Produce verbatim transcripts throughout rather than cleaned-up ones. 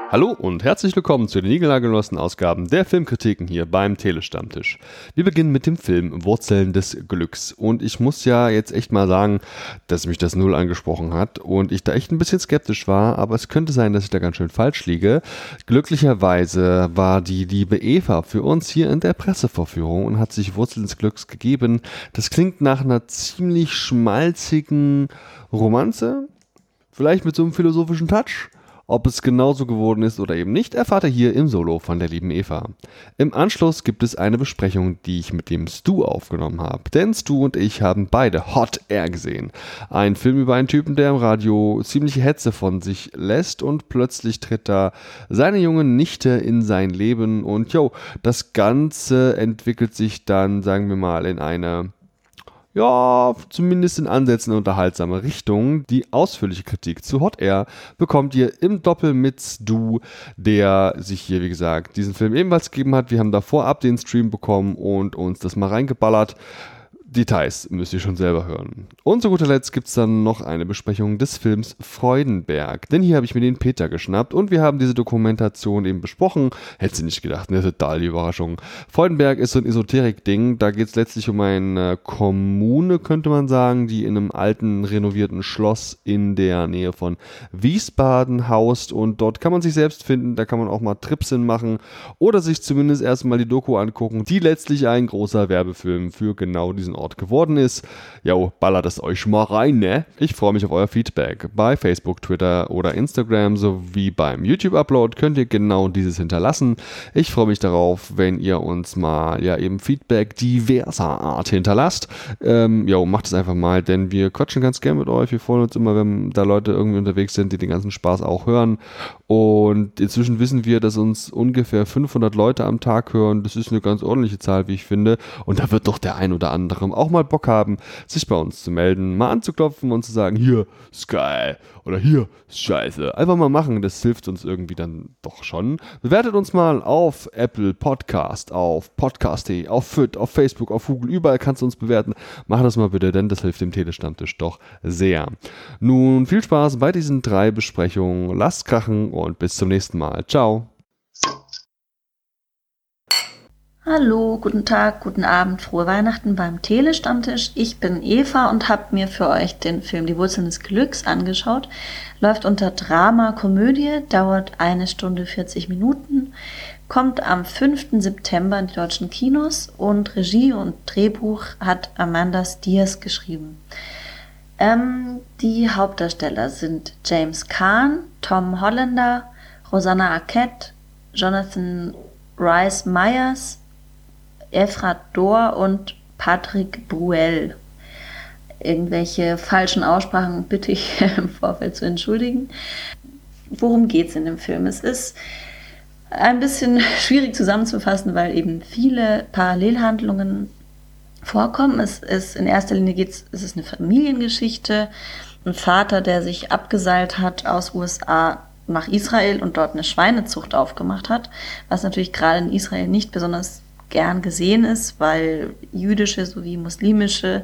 Hallo und herzlich willkommen zu den niegelnagelneuesten Ausgaben der Filmkritiken hier beim Telestammtisch. Wir beginnen mit dem Film Wurzeln des Glücks und ich muss ja jetzt echt mal sagen, dass mich das null angesprochen hat und ich da echt ein bisschen skeptisch war, aber es könnte sein, dass ich da ganz schön falsch liege. Glücklicherweise war die liebe Eva für uns hier in der Pressevorführung und hat sich Wurzeln des Glücks gegeben. Das klingt nach einer ziemlich schmalzigen Romanze, vielleicht mit so einem philosophischen Touch. Ob es genauso geworden ist oder eben nicht, erfahrt ihr hier im Solo von der lieben Eva. Im Anschluss gibt es eine Besprechung, die ich mit dem Stu aufgenommen habe. Denn Stu und ich haben beide Hot Air gesehen. Ein Film über einen Typen, der im Radio ziemliche Hetze von sich lässt und plötzlich tritt da seine junge Nichte in sein Leben. Und jo, das Ganze entwickelt sich dann, sagen wir mal, in eine... ja, zumindest in Ansätzen unterhaltsame Richtung. Die ausführliche Kritik zu Hot Air bekommt ihr im Doppel mit Stu, der sich hier, wie gesagt, diesen Film ebenfalls gegeben hat. Wir haben da vorab den Stream bekommen und uns das mal reingeballert. Details müsst ihr schon selber hören. Und zu guter Letzt gibt es dann noch eine Besprechung des Films Freudenberg. Denn hier habe ich mir den Peter geschnappt und wir haben diese Dokumentation eben besprochen. Hättest du nicht gedacht, ne? Total die Überraschung. Freudenberg ist so ein Esoterik-Ding. Da geht es letztlich um eine Kommune, könnte man sagen, die in einem alten, renovierten Schloss in der Nähe von Wiesbaden haust. Und dort kann man sich selbst finden. Da kann man auch mal Trips hinmachen oder sich zumindest erstmal die Doku angucken, die letztlich ein großer Werbefilm für genau diesen Ort geworden ist. Jo, ballert es euch mal rein, ne? Ich freue mich auf euer Feedback. Bei Facebook, Twitter oder Instagram sowie beim YouTube-Upload könnt ihr genau dieses hinterlassen. Ich freue mich darauf, wenn ihr uns mal ja eben Feedback diverser Art hinterlasst. Ähm, jo, macht es einfach mal, denn wir quatschen ganz gern mit euch. Wir freuen uns immer, wenn da Leute irgendwie unterwegs sind, die den ganzen Spaß auch hören. Und inzwischen wissen wir, dass uns ungefähr fünfhundert Leute am Tag hören. Das ist eine ganz ordentliche Zahl, wie ich finde. Und da wird doch der ein oder andere auch mal Bock haben, sich bei uns zu melden, mal anzuklopfen und zu sagen, hier ist geil oder hier ist scheiße. Einfach mal machen, das hilft uns irgendwie dann doch schon. Bewertet uns mal auf Apple Podcast, auf Podcast punkt de, auf Fit, auf Facebook, auf Google, überall kannst du uns bewerten. Mach das mal bitte, denn das hilft dem Telestammtisch doch sehr. Nun viel Spaß bei diesen drei Besprechungen. Lasst krachen und bis zum nächsten Mal. Ciao. Hallo, guten Tag, guten Abend, frohe Weihnachten beim Telestammtisch. Ich bin Eva und habe mir für euch den Film Die Wurzeln des Glücks angeschaut. Läuft unter Drama-Komödie, dauert eine Stunde vierzig Minuten, kommt am fünften September in die deutschen Kinos und Regie und Drehbuch hat Amanda Stiers geschrieben. Ähm, die Hauptdarsteller sind James Caan, Tom Hollander, Rosanna Arquette, Jonathan Rhys Meyers, Efrat Dor und Patrick Bruel. Irgendwelche falschen Aussprachen bitte ich im Vorfeld zu entschuldigen. Worum geht es in dem Film? Es ist ein bisschen schwierig zusammenzufassen, weil eben viele Parallelhandlungen vorkommen. Es ist in erster Linie geht's, es ist eine Familiengeschichte. Ein Vater, der sich abgeseilt hat aus U S A nach Israel und dort eine Schweinezucht aufgemacht hat, was natürlich gerade in Israel nicht besonders gern gesehen ist, weil jüdische sowie muslimische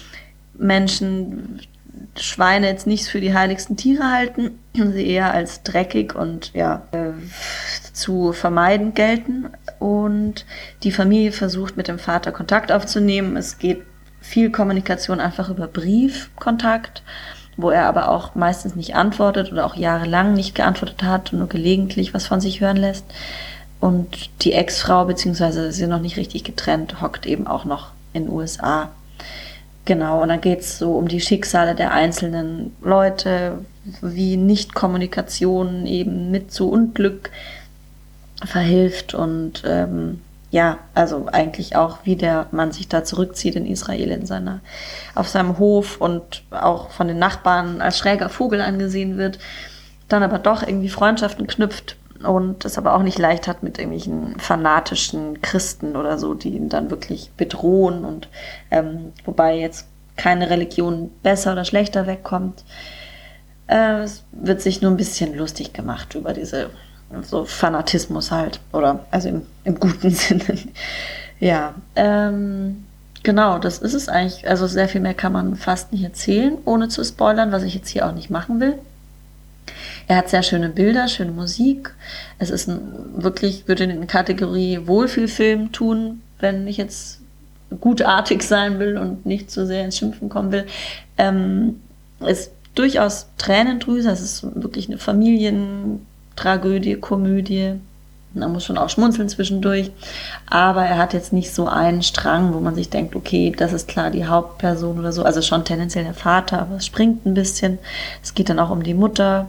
Menschen Schweine jetzt nicht für die heiligsten Tiere halten, sie eher als dreckig und ja äh, zu vermeiden gelten. Und die Familie versucht mit dem Vater Kontakt aufzunehmen. Es geht viel Kommunikation einfach über Briefkontakt, wo er aber auch meistens nicht antwortet oder auch jahrelang nicht geantwortet hat und nur gelegentlich was von sich hören lässt. Und die Ex-Frau, beziehungsweise sie sind noch nicht richtig getrennt, hockt eben auch noch in den U S A. Genau, und dann geht es so um die Schicksale der einzelnen Leute, wie Nicht-Kommunikation eben mit zu Unglück verhilft und ähm, ja, also eigentlich auch, wie der Mann sich da zurückzieht in Israel in seiner, auf seinem Hof und auch von den Nachbarn als schräger Vogel angesehen wird, dann aber doch irgendwie Freundschaften knüpft und es aber auch nicht leicht hat mit irgendwelchen fanatischen Christen oder so, die ihn dann wirklich bedrohen und ähm, wobei jetzt keine Religion besser oder schlechter wegkommt. Äh, es wird sich nur ein bisschen lustig gemacht über diese so Fanatismus halt, oder also im, im guten Sinne. Ja, ähm, genau, das ist es eigentlich. Also sehr viel mehr kann man fast nicht erzählen, ohne zu spoilern, was ich jetzt hier auch nicht machen will. Er hat sehr schöne Bilder, schöne Musik. Es ist ein, wirklich, würde in die Kategorie Wohlfühlfilm tun, wenn ich jetzt gutartig sein will und nicht zu sehr ins Schimpfen kommen will. Ähm, ist durchaus Tränendrüse, es ist wirklich eine Familientragödie, Komödie. Man muss schon auch schmunzeln zwischendurch, aber er hat jetzt nicht so einen Strang, wo man sich denkt, okay, das ist klar die Hauptperson oder so, also schon tendenziell der Vater, aber es springt ein bisschen. Es geht dann auch um die Mutter,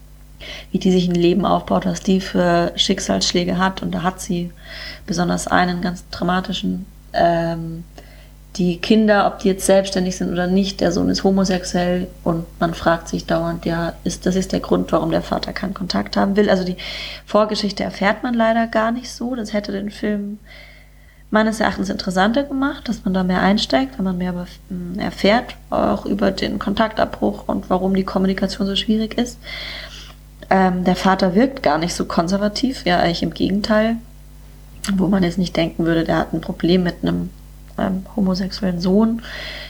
wie die sich ein Leben aufbaut, was die für Schicksalsschläge hat, und da hat sie besonders einen ganz dramatischen. Ähm, die Kinder, ob die jetzt selbstständig sind oder nicht, der Sohn ist homosexuell und man fragt sich dauernd, ja, ist das ist der Grund, warum der Vater keinen Kontakt haben will. Also die Vorgeschichte erfährt man leider gar nicht so. Das hätte den Film meines Erachtens interessanter gemacht, dass man da mehr einsteigt, wenn man mehr erfährt, auch über den Kontaktabbruch und warum die Kommunikation so schwierig ist. Ähm, der Vater wirkt gar nicht so konservativ, ja, eigentlich im Gegenteil, wo man jetzt nicht denken würde, der hat ein Problem mit einem ähm, homosexuellen Sohn.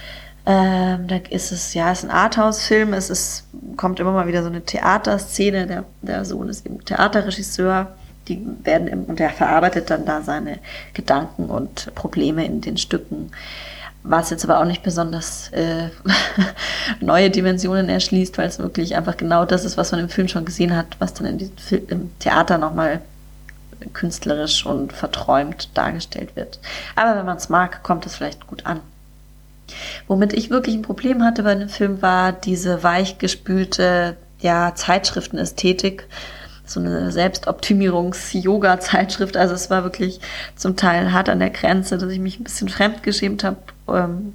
Ähm, da ist es, ja, es ist ein Arthouse-Film, es ist, kommt immer mal wieder so eine Theaterszene, der, der Sohn ist eben Theaterregisseur, die werden im, und der verarbeitet dann da seine Gedanken und Probleme in den Stücken, was jetzt aber auch nicht besonders äh, neue Dimensionen erschließt, weil es wirklich einfach genau das ist, was man im Film schon gesehen hat, was dann in diesem Film, im Theater nochmal künstlerisch und verträumt dargestellt wird. Aber wenn man es mag, kommt es vielleicht gut an. Womit ich wirklich ein Problem hatte bei dem Film, war diese weichgespülte, ja, Zeitschriftenästhetik, so eine Selbstoptimierungs-Yoga-Zeitschrift. Also es war wirklich zum Teil hart an der Grenze, dass ich mich ein bisschen fremdgeschämt habe. Ähm,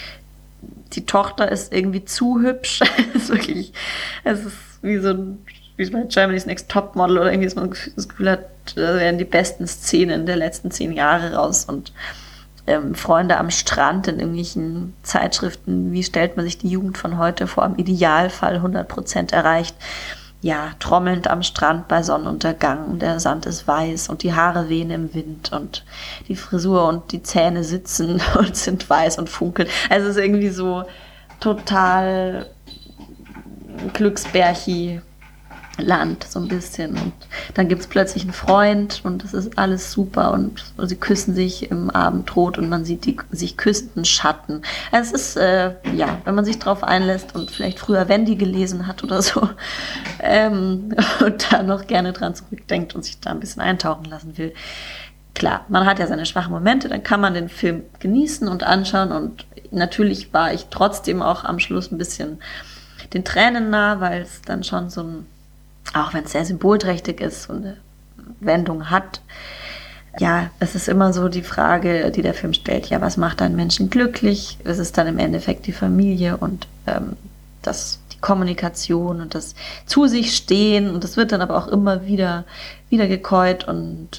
die Tochter ist irgendwie zu hübsch. Es ist wirklich, es ist wie so ein, wie bei Germany's Next Topmodel oder irgendwie, dass man das Gefühl hat, da werden die besten Szenen der letzten zehn Jahre raus und ähm, Freunde am Strand in irgendwelchen Zeitschriften. Wie stellt man sich die Jugend von heute vor? Im Idealfall hundert Prozent erreicht. Ja, trommelnd am Strand bei Sonnenuntergang und der Sand ist weiß und die Haare wehen im Wind und die Frisur und die Zähne sitzen und sind weiß und funkeln. Also es ist irgendwie so total Glücksbärchi Land, so ein bisschen. Und dann gibt es plötzlich einen Freund und das ist alles super und sie küssen sich im Abendrot und man sieht die sich küssenden Schatten. Also es ist, äh, ja, wenn man sich drauf einlässt und vielleicht früher Wendy gelesen hat oder so ähm, und da noch gerne dran zurückdenkt und sich da ein bisschen eintauchen lassen will. Klar, man hat ja seine schwachen Momente, dann kann man den Film genießen und anschauen und natürlich war ich trotzdem auch am Schluss ein bisschen den Tränen nah, weil es dann schon so ein, auch wenn es sehr symbolträchtig ist, so eine Wendung hat. Ja, es ist immer so die Frage, die der Film stellt, ja, was macht einen Menschen glücklich? Es ist dann im Endeffekt die Familie und ähm, das, die Kommunikation und das zu sich stehen und das wird dann aber auch immer wieder, wieder gekäut und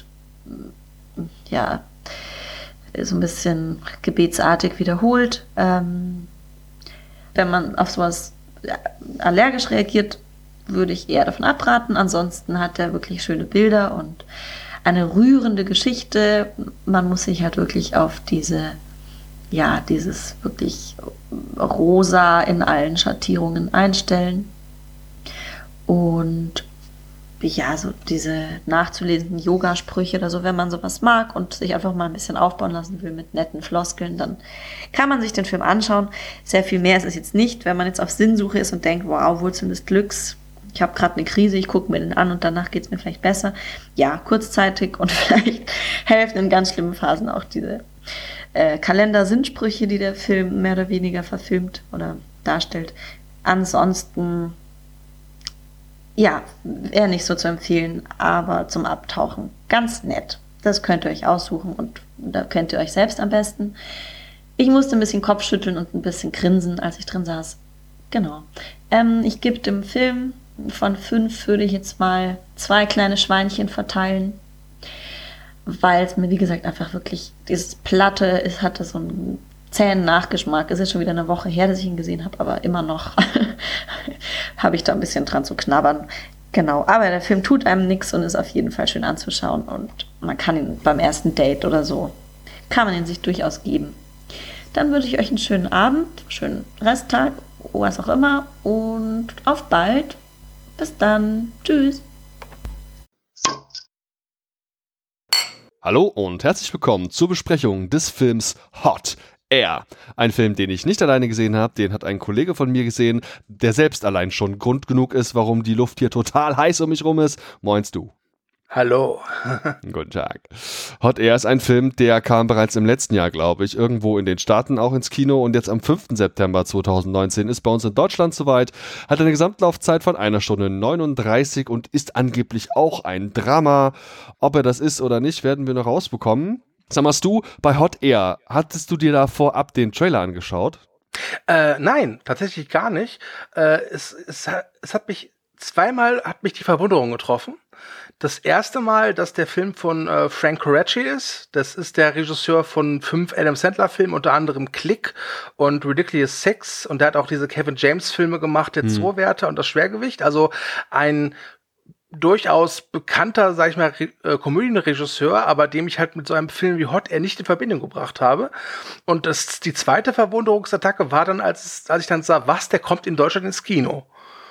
ja, so ein bisschen gebetsartig wiederholt. Ähm, wenn man auf sowas allergisch reagiert, würde ich eher davon abraten. Ansonsten hat er wirklich schöne Bilder und eine rührende Geschichte. Man muss sich halt wirklich auf diese, ja, dieses wirklich rosa in allen Schattierungen einstellen. Und ja, so diese nachzulesenden Yoga-Sprüche oder so, wenn man sowas mag und sich einfach mal ein bisschen aufbauen lassen will mit netten Floskeln, dann kann man sich den Film anschauen. Sehr viel mehr ist es jetzt nicht, wenn man jetzt auf Sinnsuche ist und denkt, wow, Wurzeln des Glücks, ich habe gerade eine Krise, ich gucke mir den an und danach geht es mir vielleicht besser. Ja, kurzzeitig und vielleicht helfen in ganz schlimmen Phasen auch diese äh, Kalender-Sinnsprüche, die der Film mehr oder weniger verfilmt oder darstellt. Ansonsten ja, wäre nicht so zu empfehlen, aber zum Abtauchen ganz nett. Das könnt ihr euch aussuchen und da könnt ihr euch selbst am besten. Ich musste ein bisschen Kopfschütteln und ein bisschen grinsen, als ich drin saß. Genau. Ähm, ich gebe dem Film von fünf, würde ich jetzt mal zwei kleine Schweinchen verteilen, weil es mir, wie gesagt, einfach wirklich, dieses Platte, es hatte so einen zähen Nachgeschmack. Es ist schon wieder eine Woche her, dass ich ihn gesehen habe, aber immer noch habe ich da ein bisschen dran zu knabbern. Genau, aber der Film tut einem nichts und ist auf jeden Fall schön anzuschauen und man kann ihn beim ersten Date oder so, kann man ihn sich durchaus geben. Dann wünsche ich euch einen schönen Abend, schönen Resttag, was auch immer und auf bald. Bis dann. Tschüss. Hallo und herzlich willkommen zur Besprechung des Films Hot Air. Ein Film, den ich nicht alleine gesehen habe, den hat ein Kollege von mir gesehen, der selbst allein schon Grund genug ist, warum die Luft hier total heiß um mich rum ist. Moinst du. Hallo. Guten Tag. Hot Air ist ein Film, der kam bereits im letzten Jahr, glaube ich, irgendwo in den Staaten auch ins Kino und jetzt am fünften September zweitausendneunzehn ist bei uns in Deutschland soweit, hat eine Gesamtlaufzeit von einer Stunde neununddreißig und ist angeblich auch ein Drama. Ob er das ist oder nicht, werden wir noch rausbekommen. Sag mal, du, bei Hot Air, hattest du dir da vorab den Trailer angeschaut? Äh, nein, tatsächlich gar nicht. Äh, es, es, es hat mich, zweimal hat mich die Verwunderung getroffen. Das erste Mal, dass der Film von äh, Frank Coraci ist. Das ist der Regisseur von fünf Adam Sandler-Filmen, unter anderem Click und Ridiculous Six. Und der hat auch diese Kevin James-Filme gemacht, der hm. Zoowärter und das Schwergewicht. Also ein durchaus bekannter, sag ich mal, Re- äh, Komödienregisseur, aber dem ich halt mit so einem Film wie Hot Air nicht in Verbindung gebracht habe. Und das, die zweite Verwunderungsattacke war dann, als, als ich dann sah, was, der kommt in Deutschland ins Kino.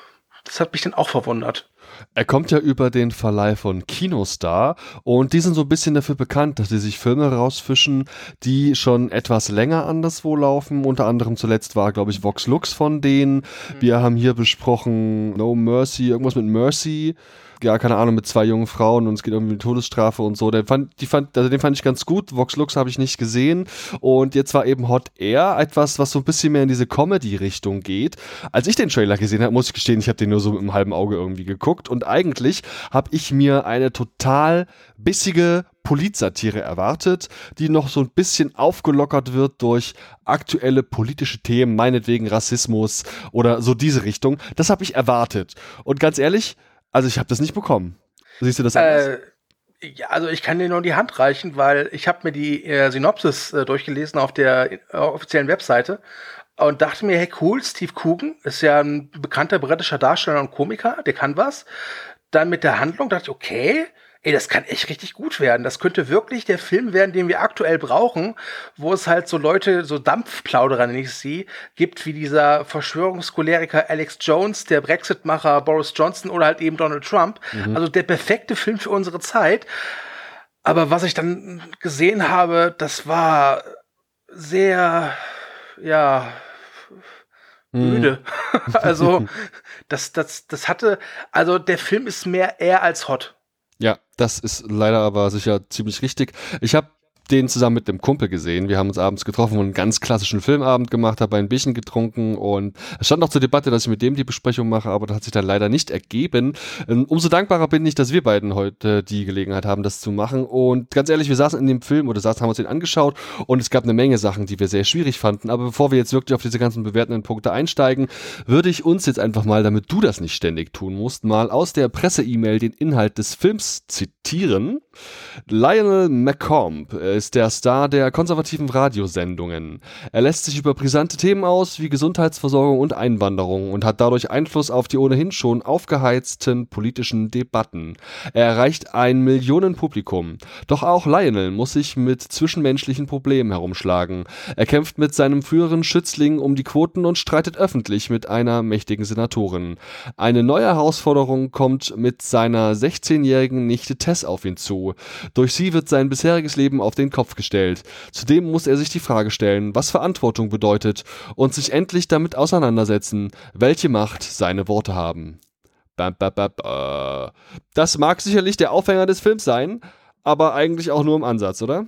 Das hat mich dann auch verwundert. Er kommt ja über den Verleih von Kinostar und die sind so ein bisschen dafür bekannt, dass sie sich Filme rausfischen, die schon etwas länger anderswo laufen. Unter anderem zuletzt war, glaube ich, Vox Lux von denen. Mhm. Wir haben hier besprochen No Mercy, irgendwas mit Mercy. Ja, keine Ahnung, mit zwei jungen Frauen und es geht irgendwie um Todesstrafe und so. Den fand, die fand, also den fand ich ganz gut. Vox Lux habe ich nicht gesehen. Und jetzt war eben Hot Air etwas, was so ein bisschen mehr in diese Comedy-Richtung geht. Als ich den Trailer gesehen habe, muss ich gestehen, ich habe den nur so mit einem halben Auge irgendwie geguckt. Und eigentlich habe ich mir eine total bissige Politsatire erwartet, die noch so ein bisschen aufgelockert wird durch aktuelle politische Themen, meinetwegen Rassismus oder so diese Richtung. Das habe ich erwartet. Und ganz ehrlich, also ich habe das nicht bekommen. Siehst du das anders? Äh, ja, also ich kann dir nur die Hand reichen, weil ich habe mir die äh, Synopsis äh, durchgelesen auf der äh, offiziellen Webseite und dachte mir, hey cool, Steve Coogan ist ja ein bekannter britischer Darsteller und Komiker, der kann was. Dann mit der Handlung dachte ich, okay, ey, das kann echt richtig gut werden. Das könnte wirklich der Film werden, den wir aktuell brauchen, wo es halt so Leute, so Dampfplauderer, nenne ich sie, gibt, wie dieser Verschwörungskoleriker Alex Jones, der Brexit-Macher Boris Johnson oder halt eben Donald Trump. Mhm. Also der perfekte Film für unsere Zeit. Aber was ich dann gesehen habe, das war sehr, ja, müde. Mhm. Also das, das, das hatte, also der Film ist mehr Air als Hot. Ja, das ist leider aber sicher ziemlich richtig. Ich habe den zusammen mit einem Kumpel gesehen. Wir haben uns abends getroffen und einen ganz klassischen Filmabend gemacht, habe ein Bierchen getrunken und es stand noch zur Debatte, dass ich mit dem die Besprechung mache, aber das hat sich dann leider nicht ergeben. Umso dankbarer bin ich, dass wir beiden heute die Gelegenheit haben, das zu machen und ganz ehrlich, wir saßen in dem Film oder saßen, haben uns den angeschaut und es gab eine Menge Sachen, die wir sehr schwierig fanden, aber bevor wir jetzt wirklich auf diese ganzen bewertenden Punkte einsteigen, würde ich uns jetzt einfach mal, damit du das nicht ständig tun musst, mal aus der Presse-E-Mail den Inhalt des Films zitieren. Lionel McComb ist der Star der konservativen Radiosendungen. Er lässt sich über brisante Themen aus wie Gesundheitsversorgung und Einwanderung und hat dadurch Einfluss auf die ohnehin schon aufgeheizten politischen Debatten. Er erreicht ein Millionenpublikum. Doch auch Lionel muss sich mit zwischenmenschlichen Problemen herumschlagen. Er kämpft mit seinem früheren Schützling um die Quoten und streitet öffentlich mit einer mächtigen Senatorin. Eine neue Herausforderung kommt mit seiner sechzehnjährigen Nichte Tess auf ihn zu. Durch sie wird sein bisheriges Leben auf den Kopf gestellt. Zudem muss er sich die Frage stellen, was Verantwortung bedeutet und sich endlich damit auseinandersetzen, welche Macht seine Worte haben. Bam, bam, bam, bam. Das mag sicherlich der Aufhänger des Films sein, aber eigentlich auch nur im Ansatz, oder?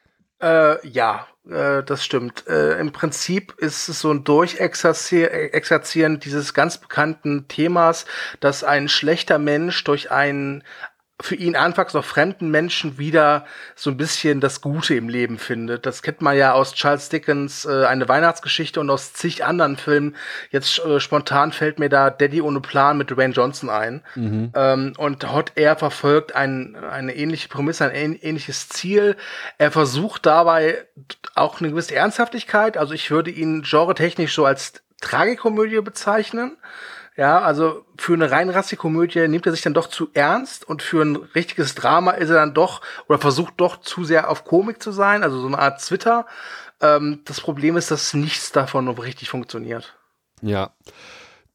Äh, ja, äh, das stimmt. Äh, im Prinzip ist es so ein Durchexerzieren dieses ganz bekannten Themas, dass ein schlechter Mensch durch einen für ihn anfangs noch fremden Menschen wieder so ein bisschen das Gute im Leben findet. Das kennt man ja aus Charles Dickens äh, Eine Weihnachtsgeschichte und aus zig anderen Filmen. Jetzt äh, spontan fällt mir da Daddy ohne Plan mit Dwayne Johnson ein. Mhm. Ähm, und Hot Air verfolgt ein, eine ähnliche Prämisse, ein ähnliches Ziel. Er versucht dabei auch eine gewisse Ernsthaftigkeit. Also ich würde ihn genretechnisch so als Tragikomödie bezeichnen. Ja, also für eine rein Rassi-Komödie nimmt er sich dann doch zu ernst und für ein richtiges Drama ist er dann doch oder versucht doch zu sehr auf Komik zu sein, also so eine Art Twitter. Ähm, das Problem ist, dass nichts davon noch richtig funktioniert. Ja.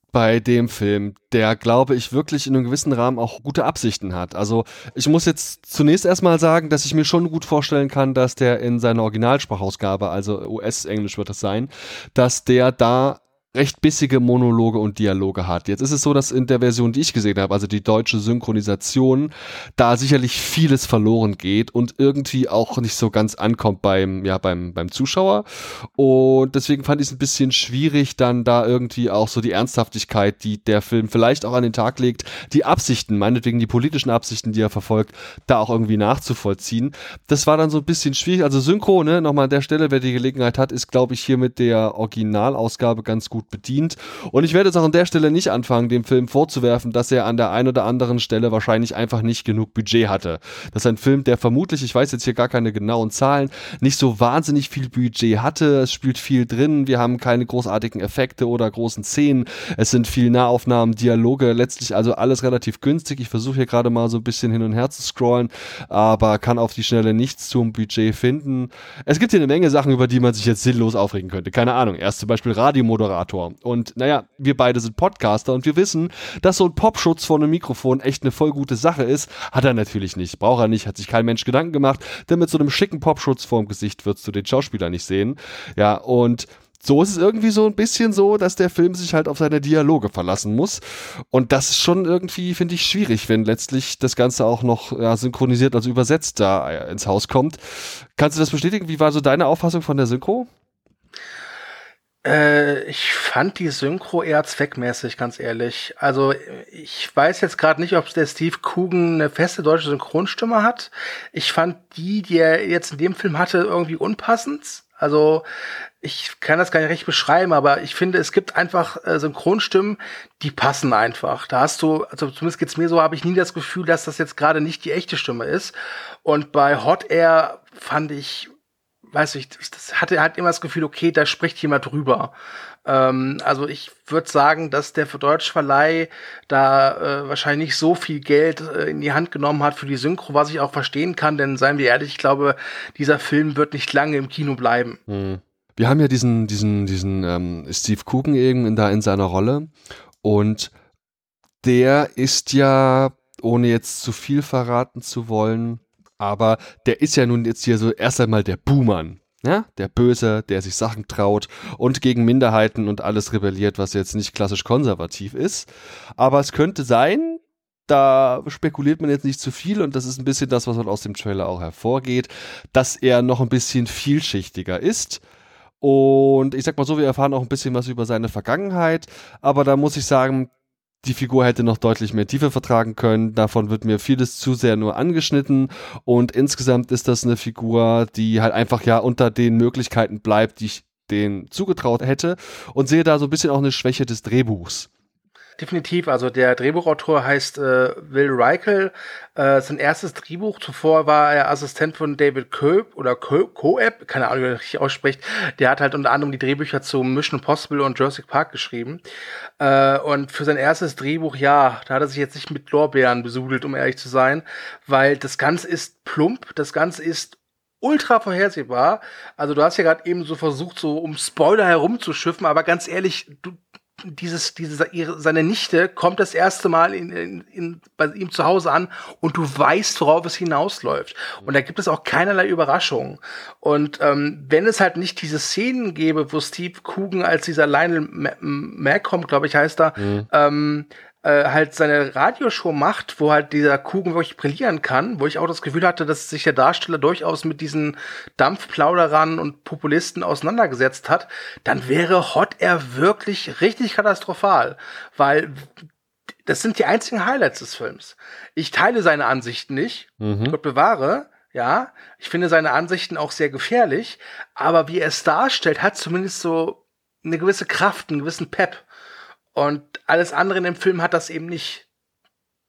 bei dem Film, der, glaube ich, wirklich in einem gewissen Rahmen auch gute Absichten hat. Also ich muss jetzt zunächst erstmal sagen, dass ich mir schon gut vorstellen kann, dass der in seiner Originalsprachausgabe, also U S-Englisch wird es sein, dass der da recht bissige Monologe und Dialoge hat. Jetzt ist es so, dass in der Version, die ich gesehen habe, also die deutsche Synchronisation, da sicherlich vieles verloren geht und irgendwie auch nicht so ganz ankommt beim, ja, beim, beim Zuschauer. Und deswegen fand ich es ein bisschen schwierig, dann da irgendwie auch so die Ernsthaftigkeit, die der Film vielleicht auch an den Tag legt, die Absichten, meinetwegen die politischen Absichten, die er verfolgt, da auch irgendwie nachzuvollziehen. Das war dann so ein bisschen schwierig. Also Synchro, ne, nochmal an der Stelle, wer die Gelegenheit hat, ist, glaube ich, hier mit der Originalausgabe ganz gut bedient. Und ich werde jetzt auch an der Stelle nicht anfangen, dem Film vorzuwerfen, dass er an der einen oder anderen Stelle wahrscheinlich einfach nicht genug Budget hatte. Das ist ein Film, der vermutlich, ich weiß jetzt hier gar keine genauen Zahlen, nicht so wahnsinnig viel Budget hatte. Es spielt viel drin. Wir haben keine großartigen Effekte oder großen Szenen. Es sind viel Nahaufnahmen, Dialoge, letztlich also alles relativ günstig. Ich versuche hier gerade mal so ein bisschen hin und her zu scrollen, aber kann auf die Schnelle nichts zum Budget finden. Es gibt hier eine Menge Sachen, über die man sich jetzt sinnlos aufregen könnte. Keine Ahnung. Erst zum Beispiel Radiomoderator. Und naja, wir beide sind Podcaster und wir wissen, dass so ein Popschutz vor einem Mikrofon echt eine voll gute Sache ist. Hat er natürlich nicht. Braucht er nicht. Hat sich kein Mensch Gedanken gemacht. Denn mit so einem schicken Popschutz vorm Gesicht würdest du den Schauspieler nicht sehen. Ja, und so ist es irgendwie so ein bisschen so, dass der Film sich halt auf seine Dialoge verlassen muss. Und das ist schon irgendwie, finde ich, schwierig, wenn letztlich das Ganze auch noch ja, synchronisiert, also übersetzt da ins Haus kommt. Kannst du das bestätigen? Wie war so deine Auffassung von der Synchro? Äh, ich fand die Synchro eher zweckmäßig, ganz ehrlich. Also ich weiß jetzt gerade nicht, ob der Steve Coogan eine feste deutsche Synchronstimme hat. Ich fand die, die er jetzt in dem Film hatte, irgendwie unpassend. Also ich kann das gar nicht recht beschreiben, aber ich finde, es gibt einfach äh, Synchronstimmen, die passen einfach. Da hast du, also zumindest geht's mir so, habe ich nie das Gefühl, dass das jetzt gerade nicht die echte Stimme ist. Und bei Hot Air fand ich, weiß ich, das hatte halt immer das Gefühl, okay, da spricht jemand drüber. Ähm, also ich würde sagen, dass der Deutschverleih da äh, wahrscheinlich nicht so viel Geld äh, in die Hand genommen hat für die Synchro, was ich auch verstehen kann, denn seien wir ehrlich, ich glaube, dieser Film wird nicht lange im Kino bleiben. Hm. Wir haben ja diesen, diesen, diesen ähm, Steve Coogan eben da in seiner Rolle und der ist ja, ohne jetzt zu viel verraten zu wollen, aber der ist ja nun jetzt hier so erst einmal der Buhmann, ja? Der Böse, der sich Sachen traut und gegen Minderheiten und alles rebelliert, was jetzt nicht klassisch konservativ ist. Aber es könnte sein, da spekuliert man jetzt nicht zu viel und das ist ein bisschen das, was halt aus dem Trailer auch hervorgeht, dass er noch ein bisschen vielschichtiger ist. Und ich sag mal so, wir erfahren auch ein bisschen was über seine Vergangenheit, aber da muss ich sagen, die Figur hätte noch deutlich mehr Tiefe vertragen können. Davon wird mir vieles zu sehr nur angeschnitten. Und insgesamt ist das eine Figur, die halt einfach ja unter den Möglichkeiten bleibt, die ich denen zugetraut hätte. Und sehe da so ein bisschen auch eine Schwäche des Drehbuchs. Definitiv, also der Drehbuchautor heißt äh, Will Reichel. Äh, sein erstes Drehbuch, zuvor war er Assistent von David Coeb oder Coeb, keine Ahnung, wie er richtig ausspricht. Der hat halt unter anderem die Drehbücher zu Mission Impossible und Jurassic Park geschrieben. Äh, und für sein erstes Drehbuch, ja, da hat er sich jetzt nicht mit Lorbeeren besudelt, um ehrlich zu sein, weil das Ganze ist plump, das Ganze ist ultra vorhersehbar. Also du hast ja gerade eben so versucht, so um Spoiler herumzuschiffen, aber ganz ehrlich, du Dieses, diese, ihre, seine Nichte kommt das erste Mal in, in, in, bei ihm zu Hause an und du weißt, worauf es hinausläuft. Und da gibt es auch keinerlei Überraschungen. Und ähm, wenn es halt nicht diese Szenen gäbe, wo Steve Coogan als dieser Lionel Malcolm, glaube ich, heißt er, mhm. ähm, äh, halt seine Radioshow macht, wo halt dieser Coogan wirklich brillieren kann, wo ich auch das Gefühl hatte, dass sich der Darsteller durchaus mit diesen Dampfplauderern und Populisten auseinandergesetzt hat, dann wäre Hot Air wirklich richtig katastrophal, weil das sind die einzigen Highlights des Films. Ich teile seine Ansichten nicht, mhm. Gott bewahre, ja, ich finde seine Ansichten auch sehr gefährlich, aber wie er es darstellt, hat zumindest so eine gewisse Kraft, einen gewissen Pep. Und alles andere in dem Film hat das eben nicht.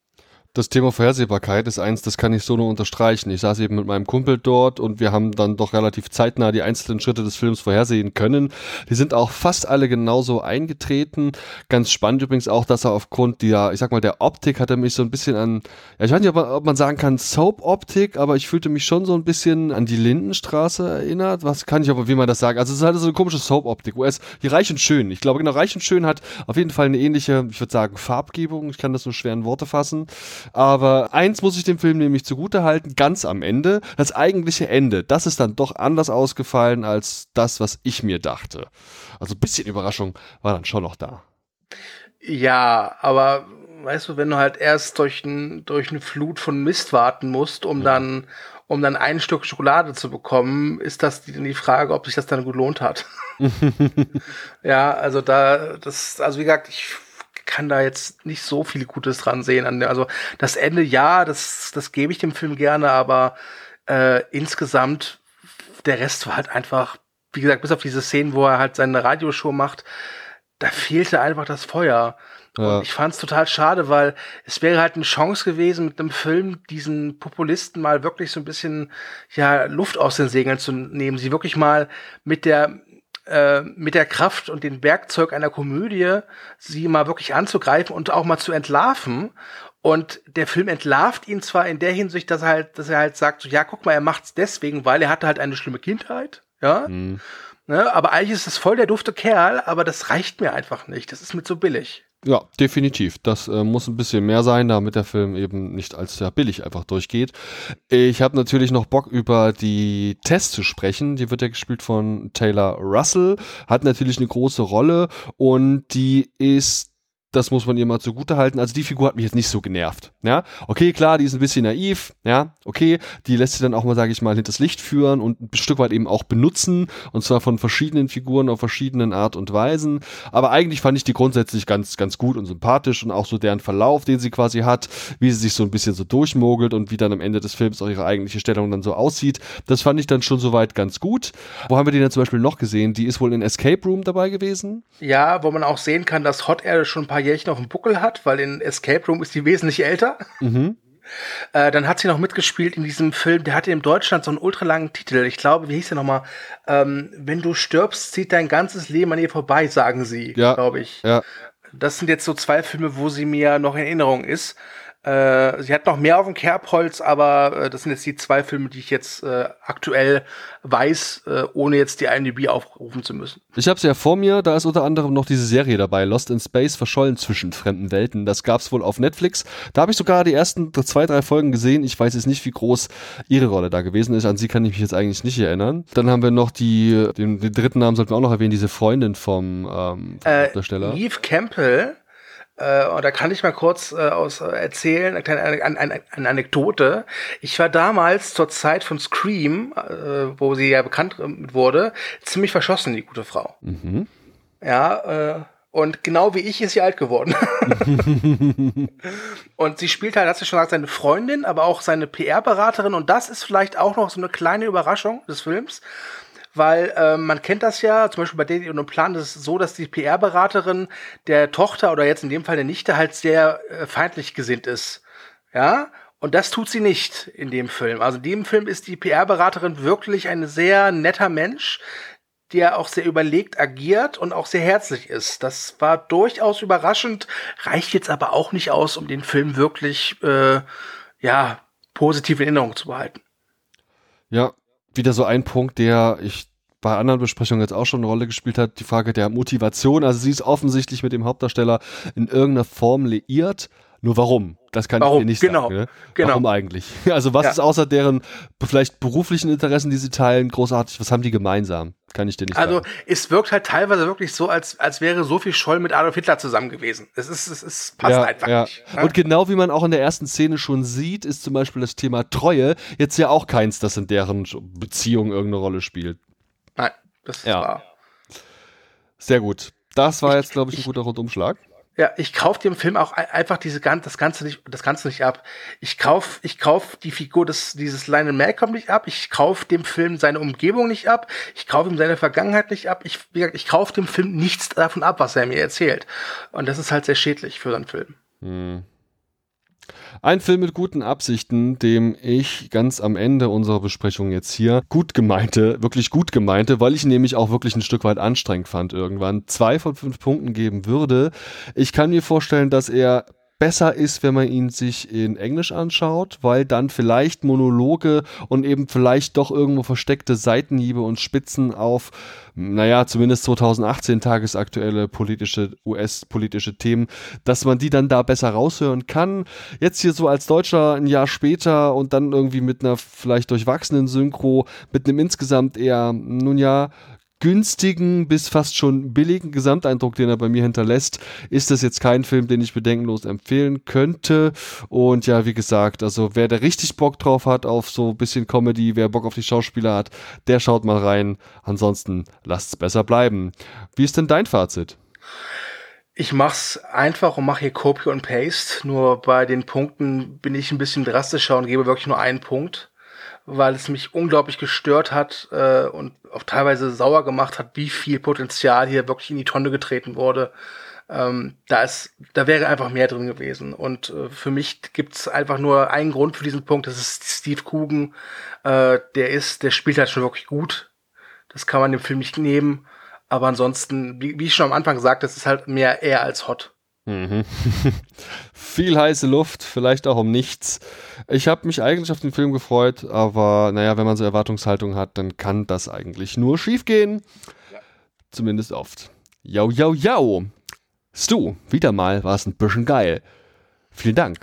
Das Thema Vorhersehbarkeit ist eins, das kann ich so nur unterstreichen. Ich saß eben mit meinem Kumpel dort und wir haben dann doch relativ zeitnah die einzelnen Schritte des Films vorhersehen können. Die sind auch fast alle genauso eingetreten. Ganz spannend übrigens auch, dass er aufgrund der, ich sag mal, der Optik hat er mich so ein bisschen an, ja, ich weiß nicht, ob man, ob man sagen kann Soap-Optik, aber ich fühlte mich schon so ein bisschen an die Lindenstraße erinnert. Was kann ich aber, wie man das sagt? Also es ist halt so eine komische Soap-Optik, wo es, die Reich und Schön, ich glaube genau, Reich und Schön hat auf jeden Fall eine ähnliche, ich würde sagen, Farbgebung. Ich kann das nur schwer in Worte fassen. Aber eins muss ich dem Film nämlich zugutehalten, ganz am Ende, das eigentliche Ende, das ist dann doch anders ausgefallen als das, was ich mir dachte. Also ein bisschen Überraschung war dann schon noch da. Ja, aber weißt du, wenn du halt erst durch, ein, durch eine Flut von Mist warten musst, um ja. dann um dann ein Stück Schokolade zu bekommen, ist das die, die Frage, ob sich das dann gelohnt hat. Ja, also da, das, also wie gesagt, ich kann da jetzt nicht so viel Gutes dran sehen. Also das Ende, ja, das, das gebe ich dem Film gerne, aber äh, insgesamt, der Rest war halt einfach, wie gesagt, bis auf diese Szenen, wo er halt seine Radioshow macht, da fehlte einfach das Feuer. Ja. Und ich fand es total schade, weil es wäre halt eine Chance gewesen, mit einem Film diesen Populisten mal wirklich so ein bisschen ja Luft aus den Segeln zu nehmen, sie wirklich mal mit der mit der Kraft und dem Werkzeug einer Komödie sie mal wirklich anzugreifen und auch mal zu entlarven. Und der Film entlarvt ihn zwar in der Hinsicht, dass er halt, dass er halt sagt, so, ja, guck mal, er macht's deswegen, weil er hatte halt eine schlimme Kindheit, ja. Mhm. Ne, aber eigentlich ist es voll der dufte Kerl, aber das reicht mir einfach nicht. Das ist mir zu billig. Ja, definitiv. Das äh, muss ein bisschen mehr sein, damit der Film eben nicht als ja billig einfach durchgeht. Ich habe natürlich noch Bock, über die Tess zu sprechen. Die wird ja gespielt von Taylor Russell, hat natürlich eine große Rolle und die ist, das muss man ihr mal zugutehalten, also die Figur hat mich jetzt nicht so genervt, ja, okay, klar, die ist ein bisschen naiv, ja, okay, die lässt sich dann auch mal, sage ich mal, hinters Licht führen und ein Stück weit eben auch benutzen, und zwar von verschiedenen Figuren auf verschiedenen Art und Weisen, aber eigentlich fand ich die grundsätzlich ganz, ganz gut und sympathisch und auch so deren Verlauf, den sie quasi hat, wie sie sich so ein bisschen so durchmogelt und wie dann am Ende des Films auch ihre eigentliche Stellung dann so aussieht, das fand ich dann schon soweit ganz gut. Wo haben wir die denn zum Beispiel noch gesehen? Die ist wohl in Escape Room dabei gewesen? Ja, wo man auch sehen kann, dass Hot Air schon ein paar Jährchen auf dem Buckel hat, weil in Escape Room ist die wesentlich älter. Mhm. Äh, dann hat sie noch mitgespielt in diesem Film, der hatte in Deutschland so einen ultralangen Titel. Ich glaube, wie hieß der nochmal? Ähm, wenn du stirbst, zieht dein ganzes Leben an ihr vorbei, sagen sie, ja, glaube ich. Ja. Das sind jetzt so zwei Filme, wo sie mir noch in Erinnerung ist. Äh, sie hat noch mehr auf dem Kerbholz, aber äh, das sind jetzt die zwei Filme, die ich jetzt äh, aktuell weiß, äh, ohne jetzt die I M D B aufrufen zu müssen. Ich habe sie ja vor mir, da ist unter anderem noch diese Serie dabei, Lost in Space, verschollen zwischen fremden Welten. Das gab's wohl auf Netflix. Da habe ich sogar die ersten zwei, drei Folgen gesehen. Ich weiß jetzt nicht, wie groß ihre Rolle da gewesen ist. An sie kann ich mich jetzt eigentlich nicht erinnern. Dann haben wir noch die, den, den dritten Namen sollten wir auch noch erwähnen, diese Freundin vom, ähm, vom äh, Darsteller. Eve Campbell. Uh, und da kann ich mal kurz uh, aus uh, erzählen, eine kleine eine, eine, eine Anekdote. Ich war damals zur Zeit von Scream, uh, wo sie ja bekannt wurde, ziemlich verschossen, die gute Frau. Mhm. Ja, uh, und genau wie ich ist sie alt geworden. Und sie spielt halt, hast du schon gesagt, seine Freundin, aber auch seine P R-Beraterin. Und das ist vielleicht auch noch so eine kleine Überraschung des Films. Weil äh, man kennt das ja, zum Beispiel bei Dating und Plan ist es so, dass die P R-Beraterin der Tochter oder jetzt in dem Fall der Nichte halt sehr äh, feindlich gesinnt ist. Ja, und das tut sie nicht in dem Film. Also in dem Film ist die P R-Beraterin wirklich ein sehr netter Mensch, der auch sehr überlegt agiert und auch sehr herzlich ist. Das war durchaus überraschend, reicht jetzt aber auch nicht aus, um den Film wirklich äh, ja positiv in Erinnerung zu behalten. Ja. Wieder so ein Punkt, der ich bei anderen Besprechungen jetzt auch schon eine Rolle gespielt hat, die Frage der Motivation. Also sie ist offensichtlich mit dem Hauptdarsteller in irgendeiner Form liiert. Nur warum? Das kann warum? ich dir nicht genau. sagen. Ne? Genau. Warum eigentlich? Also was ja. ist außer deren vielleicht beruflichen Interessen, die sie teilen, großartig, was haben die gemeinsam? Kann ich dir nicht also, sagen. Also es wirkt halt teilweise wirklich so, als, als wäre Sophie Scholl mit Adolf Hitler zusammen gewesen. Es ist, es ist, passt ja, einfach ja. nicht. Ne? Und genau wie man auch in der ersten Szene schon sieht, ist zum Beispiel das Thema Treue jetzt ja auch keins, das in deren Beziehung irgendeine Rolle spielt. Nein, das ist ja. wahr. Sehr gut. Das war ich, jetzt, glaube ich, ein ich, guter Rundumschlag. Ja, ich kaufe dem Film auch einfach diese das Ganze nicht, das Ganze nicht ab. Ich kauf, ich kauf die Figur des dieses Lionel Malcolm nicht ab. Ich kauf dem Film seine Umgebung nicht ab. Ich kaufe ihm seine Vergangenheit nicht ab. Ich, wie gesagt, ich kauf dem Film nichts davon ab, was er mir erzählt. Und das ist halt sehr schädlich für so einen Film. Hm. Ein Film mit guten Absichten, dem ich ganz am Ende unserer Besprechung jetzt hier gut gemeinte, wirklich gut gemeinte, weil ich ihn nämlich auch wirklich ein Stück weit anstrengend fand irgendwann, zwei von fünf Punkten geben würde. Ich kann mir vorstellen, dass er besser ist, wenn man ihn sich in Englisch anschaut, weil dann vielleicht Monologe und eben vielleicht doch irgendwo versteckte Seitenhiebe und Spitzen auf, naja, zumindest zwanzig achtzehn tagesaktuelle politische, U S-politische Themen, dass man die dann da besser raushören kann. Jetzt hier so als Deutscher ein Jahr später und dann irgendwie mit einer vielleicht durchwachsenen Synchro, mit einem insgesamt eher, nun ja, günstigen bis fast schon billigen Gesamteindruck, den er bei mir hinterlässt, ist das jetzt kein Film, den ich bedenkenlos empfehlen könnte. Und ja, wie gesagt, also wer da richtig Bock drauf hat auf so ein bisschen Comedy, wer Bock auf die Schauspieler hat, der schaut mal rein. Ansonsten lasst es besser bleiben. Wie ist denn dein Fazit? Ich mach's einfach und mache hier Copy und Paste. Nur bei den Punkten bin ich ein bisschen drastischer und gebe wirklich nur einen Punkt, weil es mich unglaublich gestört hat äh, und auch teilweise sauer gemacht hat, wie viel Potenzial hier wirklich in die Tonne getreten wurde. Ähm, da ist, da wäre einfach mehr drin gewesen. Und äh, für mich gibt's einfach nur einen Grund für diesen Punkt. Das ist Steve Coogan. Äh, der ist, der spielt halt schon wirklich gut. Das kann man dem Film nicht nehmen. Aber ansonsten, wie, wie ich schon am Anfang sagte, das ist halt mehr eher als hot. Mhm. Viel heiße Luft, vielleicht auch um nichts. Ich habe mich eigentlich auf den Film gefreut, aber naja, wenn man so Erwartungshaltung hat, dann kann das eigentlich nur schief gehen. Ja. Zumindest oft. Jau, jau, jau. Stu, wieder mal war es ein bisschen geil. Vielen Dank.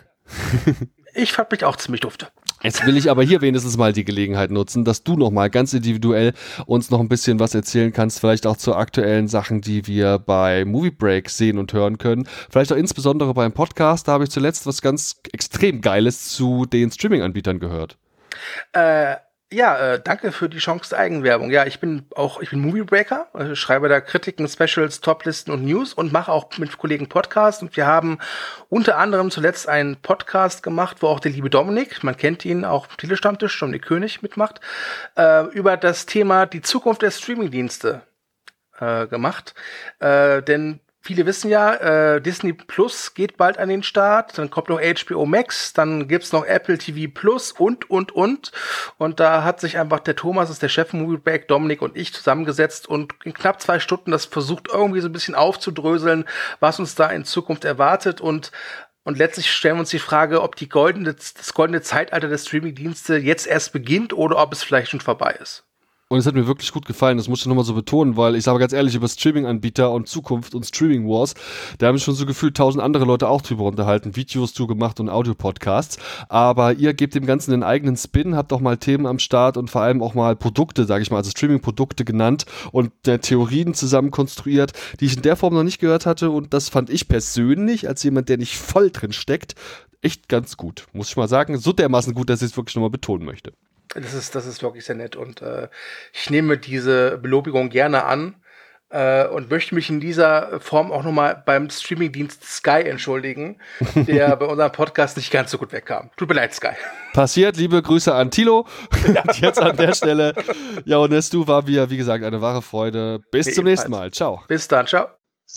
Ich fand mich auch ziemlich dufte. Jetzt will ich aber hier wenigstens mal die Gelegenheit nutzen, dass du nochmal ganz individuell uns noch ein bisschen was erzählen kannst, vielleicht auch zu aktuellen Sachen, die wir bei Movie Break sehen und hören können. Vielleicht auch insbesondere beim Podcast, da habe ich zuletzt was ganz extrem Geiles zu den Streaming-Anbietern gehört. Äh, ja, äh, danke für die Chance der Eigenwerbung. Ja, ich bin auch, ich bin Movie Breaker, äh, schreibe da Kritiken, Specials, Toplisten und News und mache auch mit Kollegen Podcasts. Und wir haben unter anderem zuletzt einen Podcast gemacht, wo auch der liebe Dominik, man kennt ihn auch im Telestammtisch, Dominik König mitmacht, äh, über das Thema die Zukunft der Streamingdienste äh, gemacht. Äh, denn viele wissen ja, äh, Disney Plus geht bald an den Start, dann kommt noch H B O Max, dann gibt's noch Apple T V Plus und, und, und. Und da hat sich einfach der Thomas, ist der Chef von Movie Break, Dominik und ich zusammengesetzt und in knapp zwei Stunden das versucht irgendwie so ein bisschen aufzudröseln, was uns da in Zukunft erwartet. Und Und letztlich stellen wir uns die Frage, ob die goldene, das goldene Zeitalter der Streamingdienste jetzt erst beginnt oder ob es vielleicht schon vorbei ist. Und es hat mir wirklich gut gefallen, das muss ich nochmal so betonen, weil ich sage ganz ehrlich, über Streaming-Anbieter und Zukunft und Streaming-Wars, da haben sich schon so gefühlt tausend andere Leute auch drüber unterhalten, Videos zugemacht und Audio-Podcasts, aber ihr gebt dem Ganzen einen eigenen Spin, habt auch mal Themen am Start und vor allem auch mal Produkte, sage ich mal, also Streaming-Produkte genannt und äh, Theorien zusammen konstruiert, die ich in der Form noch nicht gehört hatte und das fand ich persönlich, als jemand, der nicht voll drin steckt, echt ganz gut, muss ich mal sagen, so dermaßen gut, dass ich es wirklich nochmal betonen möchte. Das ist, das ist wirklich sehr nett und äh, ich nehme diese Belobigung gerne an äh, und möchte mich in dieser Form auch nochmal beim Streamingdienst Sky entschuldigen, der bei unserem Podcast nicht ganz so gut wegkam. Tut mir leid, Sky. Passiert, liebe Grüße an Thilo. Ja. Jetzt an der Stelle. Ja, und Stu war wie, wie gesagt, eine wahre Freude. Bis nee, zum nächsten Mal. Ciao. Bis dann, ciao.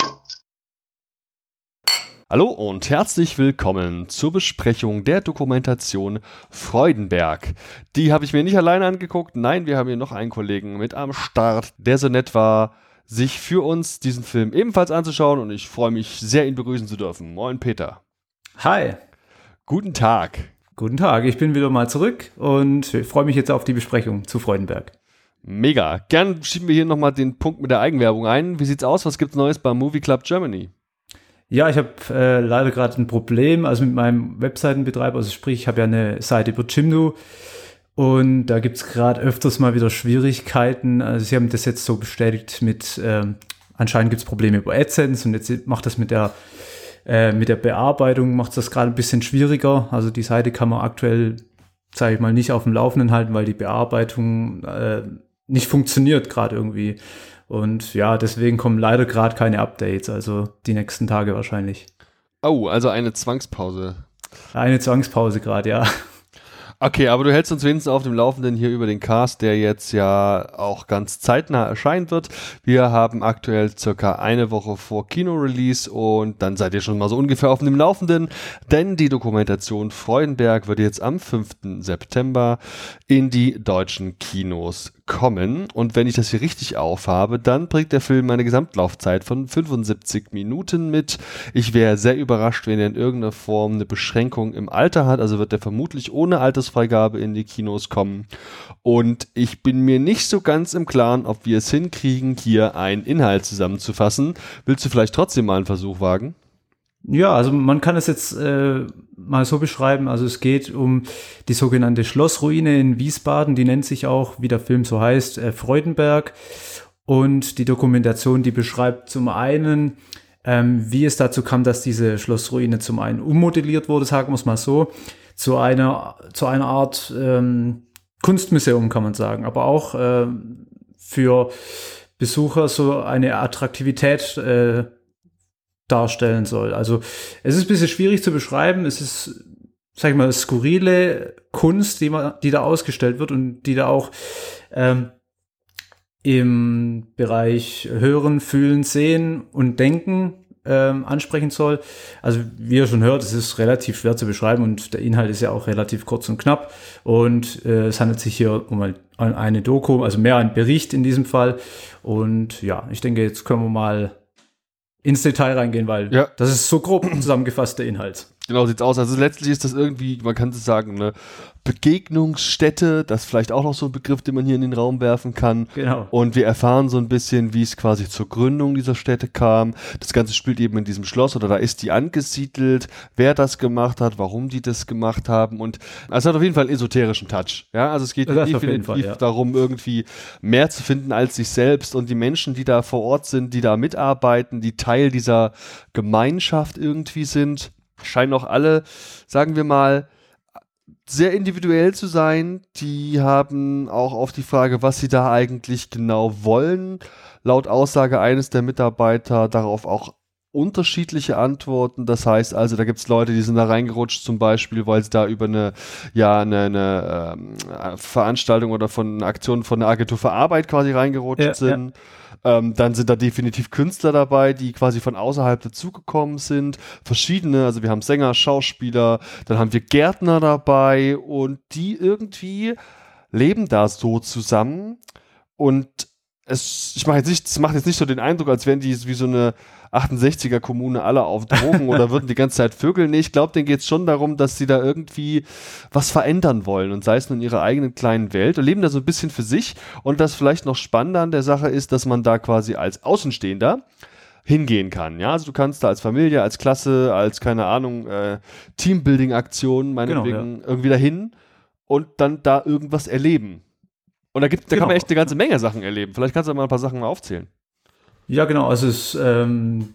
Hallo und herzlich willkommen zur Besprechung der Dokumentation Freudenberg. Die habe ich mir nicht alleine angeguckt, nein, wir haben hier noch einen Kollegen mit am Start, der so nett war, sich für uns diesen Film ebenfalls anzuschauen und ich freue mich sehr, ihn begrüßen zu dürfen. Moin Peter. Hi. Guten Tag. Guten Tag, ich bin wieder mal zurück und ich freue mich jetzt auf die Besprechung zu Freudenberg. Mega. Gern schieben wir hier nochmal den Punkt mit der Eigenwerbung ein. Wie sieht's aus? Was gibt's Neues beim Movie Club Germany? Ja, ich habe äh, leider gerade ein Problem, also mit meinem Webseitenbetreiber, also sprich, ich habe ja eine Seite über Jimdo und da gibt's gerade öfters mal wieder Schwierigkeiten. Also sie haben das jetzt so bestätigt mit, ähm, anscheinend gibt's Probleme über AdSense und jetzt macht das mit der äh, mit der Bearbeitung, macht das gerade ein bisschen schwieriger. Also die Seite kann man aktuell, sage ich mal, nicht auf dem Laufenden halten, weil die Bearbeitung äh, nicht funktioniert gerade irgendwie. Und ja, deswegen kommen leider gerade keine Updates, also die nächsten Tage wahrscheinlich. Oh, also eine Zwangspause. Eine Zwangspause gerade, ja. Okay, aber du hältst uns wenigstens auf dem Laufenden hier über den Cast, der jetzt ja auch ganz zeitnah erscheinen wird. Wir haben aktuell circa eine Woche vor Kino-Release und dann seid ihr schon mal so ungefähr auf dem Laufenden, denn die Dokumentation Freudenberg wird jetzt am fünften September in die deutschen Kinos kommen. Und wenn ich das hier richtig aufhabe, dann bringt der Film eine Gesamtlaufzeit von fünfundsiebzig Minuten mit. Ich wäre sehr überrascht, wenn er in irgendeiner Form eine Beschränkung im Alter hat, also wird er vermutlich ohne Altersfreigabe in die Kinos kommen. Und ich bin mir nicht so ganz im Klaren, ob wir es hinkriegen, hier einen Inhalt zusammenzufassen. Willst du vielleicht trotzdem mal einen Versuch wagen? Ja, also man kann es jetzt äh, mal so beschreiben, also es geht um die sogenannte Schlossruine in Wiesbaden, die nennt sich auch, wie der Film so heißt, äh, Freudenberg, und die Dokumentation, die beschreibt zum einen, ähm, wie es dazu kam, dass diese Schlossruine zum einen ummodelliert wurde, sagen wir es mal so, zu einer, zu einer Art ähm, Kunstmuseum, kann man sagen, aber auch äh, für Besucher so eine Attraktivität äh, darstellen soll. Also es ist ein bisschen schwierig zu beschreiben. Es ist, sag ich mal, skurrile Kunst, die, man, die da ausgestellt wird und die da auch ähm, im Bereich Hören, Fühlen, Sehen und Denken ähm, ansprechen soll. Also wie ihr schon hört, es ist relativ schwer zu beschreiben und der Inhalt ist ja auch relativ kurz und knapp. Und äh, es handelt sich hier um eine Doku, also mehr ein Bericht in diesem Fall. Und ja, ich denke, jetzt können wir mal ins Detail reingehen, weil ja. Das ist so grob zusammengefasster Inhalt. Genau, sieht's aus. Also letztlich ist das irgendwie, man kann es sagen, eine Begegnungsstätte, das ist vielleicht auch noch so ein Begriff, den man hier in den Raum werfen kann. Genau. Und wir erfahren so ein bisschen, wie es quasi zur Gründung dieser Stätte kam. Das Ganze spielt eben in diesem Schloss oder da ist die angesiedelt, wer das gemacht hat, warum die das gemacht haben. Und es hat auf jeden Fall einen esoterischen Touch. Ja, also es geht definitiv Fall, ja. darum, irgendwie mehr zu finden als sich selbst und die Menschen, die da vor Ort sind, die da mitarbeiten, die Teil dieser Gemeinschaft irgendwie sind, scheinen auch alle, sagen wir mal, sehr individuell zu sein. Die haben auch auf die Frage, was sie da eigentlich genau wollen, laut Aussage eines der Mitarbeiter darauf auch unterschiedliche Antworten. Das heißt also, da gibt es Leute, die sind da reingerutscht zum Beispiel, weil sie da über eine, ja, eine, eine ähm, Veranstaltung oder von einer Aktion von der Agentur für Arbeit quasi reingerutscht ja, sind. Ja. Ähm, dann sind da definitiv Künstler dabei, die quasi von außerhalb dazugekommen sind. Verschiedene, also wir haben Sänger, Schauspieler, dann haben wir Gärtner dabei und die irgendwie leben da so zusammen. Und es, ich mache jetzt nicht, es macht jetzt nicht so den Eindruck, als wären die wie so eine achtundsechziger Kommune alle auf Drogen oder würden die ganze Zeit vögeln. Nee, ich glaube, denen geht es schon darum, dass sie da irgendwie was verändern wollen und sei es nur in ihrer eigenen kleinen Welt und leben da so ein bisschen für sich. Und das vielleicht noch spannender an der Sache ist, dass man da quasi als Außenstehender hingehen kann. Ja, also du kannst da als Familie, als Klasse, als, keine Ahnung, äh, Teambuilding-Aktion meinetwegen genau, ja. irgendwie dahin und dann da irgendwas erleben. Und da, gibt, da genau. kann man echt eine ganze Menge Sachen erleben. Vielleicht kannst du mal ein paar Sachen mal aufzählen. Ja, genau. Also es ähm,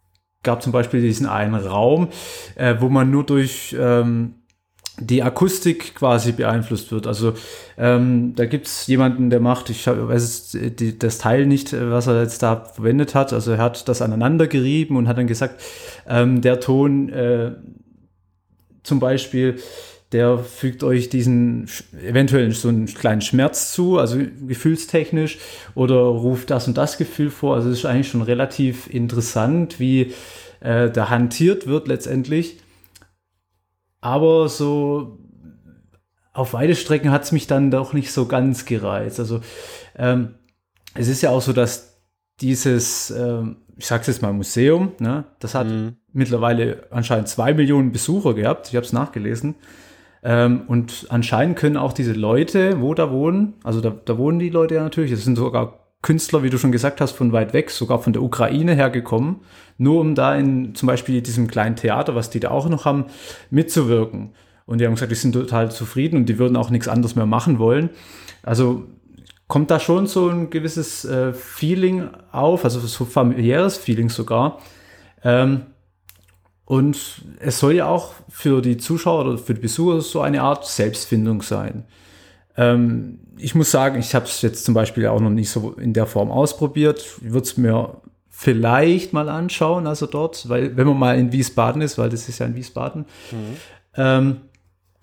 gab zum Beispiel diesen einen Raum, äh, wo man nur durch ähm, die Akustik quasi beeinflusst wird. Also ähm, da gibt es jemanden, der macht, ich hab, weiß jetzt die, das Teil nicht, was er jetzt da verwendet hat. Also er hat das aneinander gerieben und hat dann gesagt, ähm, der Ton äh, zum Beispiel, der fügt euch diesen eventuell so einen kleinen Schmerz zu, also gefühlstechnisch, oder ruft das und das Gefühl vor. Also es ist eigentlich schon relativ interessant, wie äh, da hantiert wird letztendlich. Aber so auf weite Strecken hat es mich dann doch nicht so ganz gereizt. Also ähm, es ist ja auch so, dass dieses, ähm, ich sag's jetzt mal, Museum, ne, das hat mhm. mittlerweile anscheinend zwei Millionen Besucher gehabt. Ich habe es nachgelesen. Ähm, und anscheinend können auch diese Leute, wo da wohnen, also da, da wohnen die Leute ja natürlich, das sind sogar Künstler, wie du schon gesagt hast, von weit weg, sogar von der Ukraine hergekommen, nur um da in zum Beispiel diesem kleinen Theater, was die da auch noch haben, mitzuwirken. Und die haben gesagt, die sind total zufrieden und die würden auch nichts anderes mehr machen wollen. Also kommt da schon so ein gewisses äh, Feeling auf, also so familiäres Feeling sogar. Ähm, Und es soll ja auch für die Zuschauer oder für die Besucher so eine Art Selbstfindung sein. Ähm, ich muss sagen, ich habe es jetzt zum Beispiel auch noch nicht so in der Form ausprobiert. Ich würde es mir vielleicht mal anschauen, also dort, weil wenn man mal in Wiesbaden ist, weil das ist ja in Wiesbaden. Mhm. Ähm,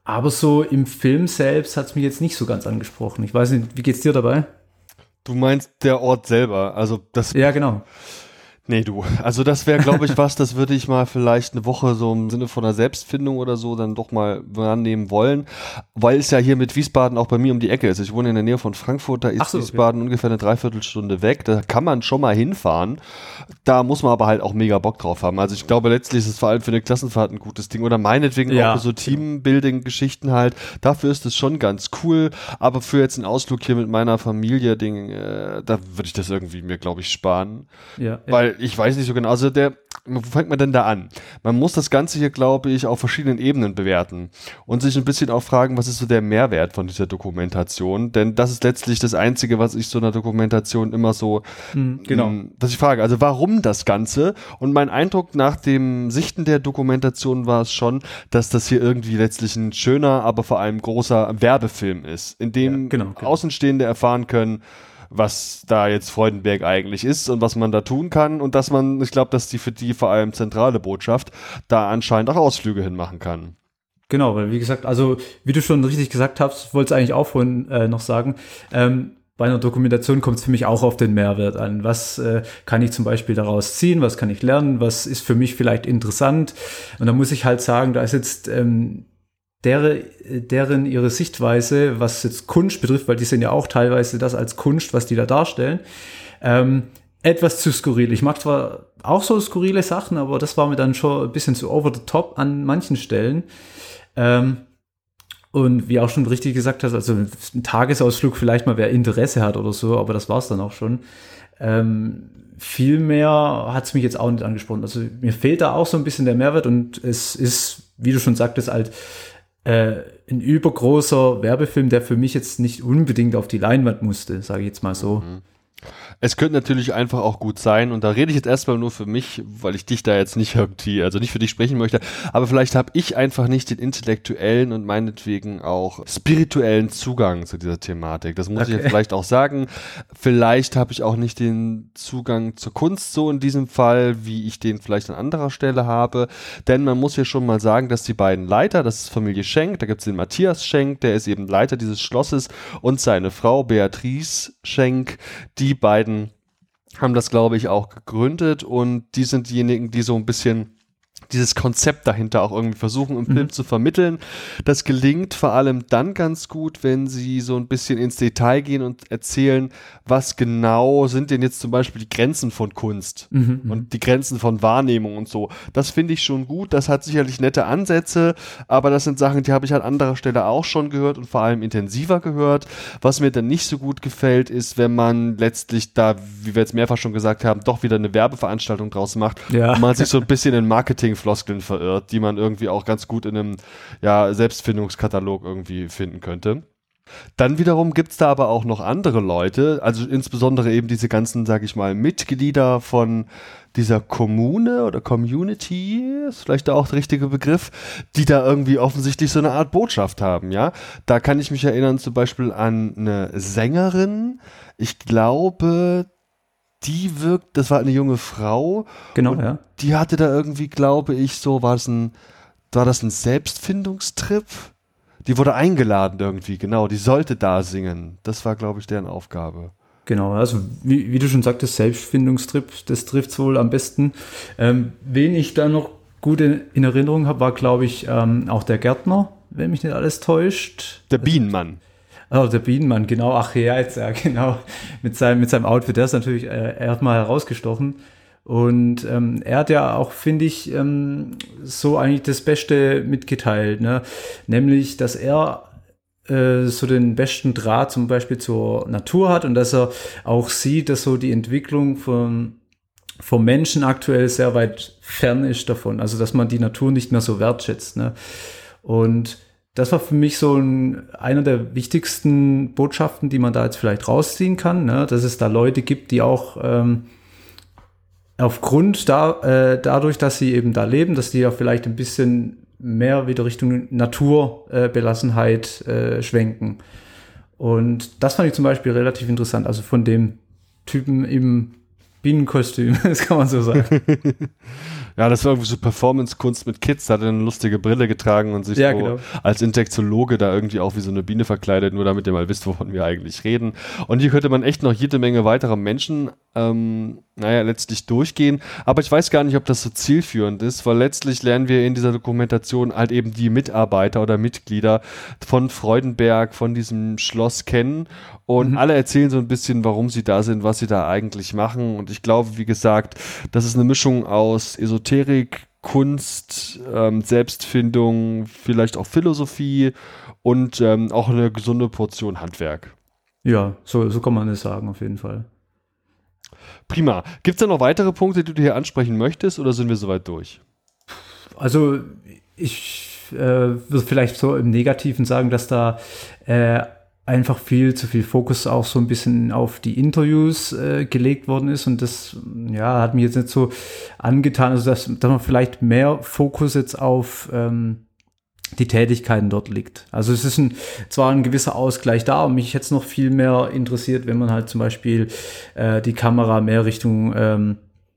aber so im Film selbst hat es mich jetzt nicht so ganz angesprochen. Ich weiß nicht, wie geht's dir dabei? Du meinst der Ort selber, also das... Ja, genau. Nee, du. Also das wäre, glaube ich, was, das würde ich mal vielleicht eine Woche so im Sinne von einer Selbstfindung oder so dann doch mal rannehmen wollen, weil es ja hier mit Wiesbaden auch bei mir um die Ecke ist. Ich wohne in der Nähe von Frankfurt, da ist so, Wiesbaden okay. ungefähr eine Dreiviertelstunde weg. Da kann man schon mal hinfahren. Da muss man aber halt auch mega Bock drauf haben. Also ich glaube, letztlich ist es vor allem für eine Klassenfahrt ein gutes Ding oder meinetwegen ja, auch so Teambuilding-Geschichten halt. Dafür ist es schon ganz cool, aber für jetzt einen Ausflug hier mit meiner Familie, Ding, äh, da würde ich das irgendwie mir, glaube ich, sparen. Ja, weil ich weiß nicht so genau, also der, wo fängt man denn da an? Man muss das Ganze hier, glaube ich, auf verschiedenen Ebenen bewerten und sich ein bisschen auch fragen, was ist so der Mehrwert von dieser Dokumentation, denn das ist letztlich das Einzige, was ich so einer Dokumentation immer so, mhm, genau. mh, was ich frage, also warum das Ganze? Und mein Eindruck nach dem Sichten der Dokumentation war es schon, dass das hier irgendwie letztlich ein schöner, aber vor allem großer Werbefilm ist, in dem ja, genau, genau. Außenstehende erfahren können, was da jetzt Freudenberg eigentlich ist und was man da tun kann und dass man, ich glaube, dass die für die vor allem zentrale Botschaft da anscheinend auch Ausflüge hinmachen kann. Genau, weil wie gesagt, also wie du schon richtig gesagt hast, wollte ich eigentlich auch vorhin äh, noch sagen, ähm, bei einer Dokumentation kommt es für mich auch auf den Mehrwert an. Was äh, kann ich zum Beispiel daraus ziehen, was kann ich lernen, was ist für mich vielleicht interessant und da muss ich halt sagen, da ist jetzt ähm, Deren, deren ihre Sichtweise, was jetzt Kunst betrifft, weil die sehen ja auch teilweise das als Kunst, was die da darstellen, ähm, etwas zu skurril. Ich mag zwar auch so skurrile Sachen, aber das war mir dann schon ein bisschen zu over the top an manchen Stellen. Ähm, und wie auch schon richtig gesagt hast, also ein Tagesausflug vielleicht mal, wer Interesse hat oder so, aber das war's dann auch schon. Ähm, viel mehr hat's mich jetzt auch nicht angesprochen. Also mir fehlt da auch so ein bisschen der Mehrwert und es ist, wie du schon sagtest, halt Äh, ein übergroßer Werbefilm, der für mich jetzt nicht unbedingt auf die Leinwand musste, sage ich jetzt mal so. Mhm. Es könnte natürlich einfach auch gut sein, und da rede ich jetzt erstmal nur für mich, weil ich dich da jetzt nicht irgendwie, also nicht für dich sprechen möchte, aber vielleicht habe ich einfach nicht den intellektuellen und meinetwegen auch spirituellen Zugang zu dieser Thematik. Das muss okay. ich ja vielleicht auch sagen. Vielleicht habe ich auch nicht den Zugang zur Kunst so in diesem Fall, wie ich den vielleicht an anderer Stelle habe, denn man muss ja schon mal sagen, dass die beiden Leiter, das ist Familie Schenk, da gibt es den Matthias Schenk, der ist eben Leiter dieses Schlosses, und seine Frau Beatrice Schenk, die beiden haben das, glaube ich, auch gegründet, und die sind diejenigen, die so ein bisschen dieses Konzept dahinter auch irgendwie versuchen im Film mhm. zu vermitteln. Das gelingt vor allem dann ganz gut, wenn sie so ein bisschen ins Detail gehen und erzählen, was genau sind denn jetzt zum Beispiel die Grenzen von Kunst mhm. und die Grenzen von Wahrnehmung und so. Das finde ich schon gut, das hat sicherlich nette Ansätze, aber das sind Sachen, die habe ich an anderer Stelle auch schon gehört und vor allem intensiver gehört. Was mir dann nicht so gut gefällt, ist, wenn man letztlich da, wie wir jetzt mehrfach schon gesagt haben, doch wieder eine Werbeveranstaltung draus macht ja. und man sich so ein bisschen in Marketing Floskeln verirrt, die man irgendwie auch ganz gut in einem ja, Selbstfindungskatalog irgendwie finden könnte. Dann wiederum gibt es da aber auch noch andere Leute, also insbesondere eben diese ganzen, sag ich mal, Mitglieder von dieser Kommune oder Community, ist vielleicht da auch der richtige Begriff, die da irgendwie offensichtlich so eine Art Botschaft haben, ja. Da kann ich mich erinnern zum Beispiel an eine Sängerin, ich glaube, die wirkt, das war eine junge Frau. Genau, ja. Die hatte da irgendwie, glaube ich, so, war das ein, war das ein Selbstfindungstrip? Die wurde eingeladen irgendwie, genau, die sollte da singen. Das war, glaube ich, deren Aufgabe. Genau, also wie, wie du schon sagtest, Selbstfindungstrip, das trifft es wohl am besten. Ähm, wen ich da noch gut in, in Erinnerung habe, war, glaube ich, ähm, auch der Gärtner, wenn mich nicht alles täuscht. Der Bienenmann. Oh, der Bienenmann, genau, ach ja, jetzt, ja, genau, mit seinem, mit seinem Outfit, der ist natürlich äh, erstmal herausgestochen, und ähm, er hat ja auch, finde ich, ähm, so eigentlich das Beste mitgeteilt, ne? Nämlich, dass er äh, so den besten Draht zum Beispiel zur Natur hat und dass er auch sieht, dass so die Entwicklung von vom Menschen aktuell sehr weit fern ist davon, also dass man die Natur nicht mehr so wertschätzt, ne? Und das war für mich so ein, einer der wichtigsten Botschaften, die man da jetzt vielleicht rausziehen kann, ne? Dass es da Leute gibt, die auch ähm, aufgrund da, äh, dadurch, dass sie eben da leben, dass die ja vielleicht ein bisschen mehr wieder Richtung Naturbelassenheit äh, äh, schwenken. Und das fand ich zum Beispiel relativ interessant. Also von dem Typen im Bienenkostüm, das kann man so sagen. Ja, das war irgendwie so Performance-Kunst mit Kids, da hat er eine lustige Brille getragen und sich Ja, so genau. als Infektiologe da irgendwie auch wie so eine Biene verkleidet, nur damit ihr mal wisst, wovon wir eigentlich reden. Und hier könnte man echt noch jede Menge weiterer Menschen, ähm, naja, letztlich durchgehen. Aber ich weiß gar nicht, ob das so zielführend ist, weil letztlich lernen wir in dieser Dokumentation halt eben die Mitarbeiter oder Mitglieder von Freudenberg, von diesem Schloss kennen. Und Mhm. alle erzählen so ein bisschen, warum sie da sind, was sie da eigentlich machen. Und ich glaube, wie gesagt, das ist eine Mischung aus Esoterik, Kunst, ähm, Selbstfindung, vielleicht auch Philosophie und ähm, auch eine gesunde Portion Handwerk. Ja, so, so kann man es sagen, auf jeden Fall. Prima. Gibt es da noch weitere Punkte, die du hier ansprechen möchtest, oder sind wir soweit durch? Also ich äh, würde vielleicht so im Negativen sagen, dass da äh, einfach viel zu viel Fokus auch so ein bisschen auf die Interviews äh, gelegt worden ist und das ja, hat mir jetzt nicht so angetan, also dass, dass man vielleicht mehr Fokus jetzt auf ähm, die Tätigkeiten dort liegt. Also es ist ein, zwar ein gewisser Ausgleich da, aber mich jetzt noch viel mehr interessiert, wenn man halt zum Beispiel äh, die Kamera mehr Richtung ähm,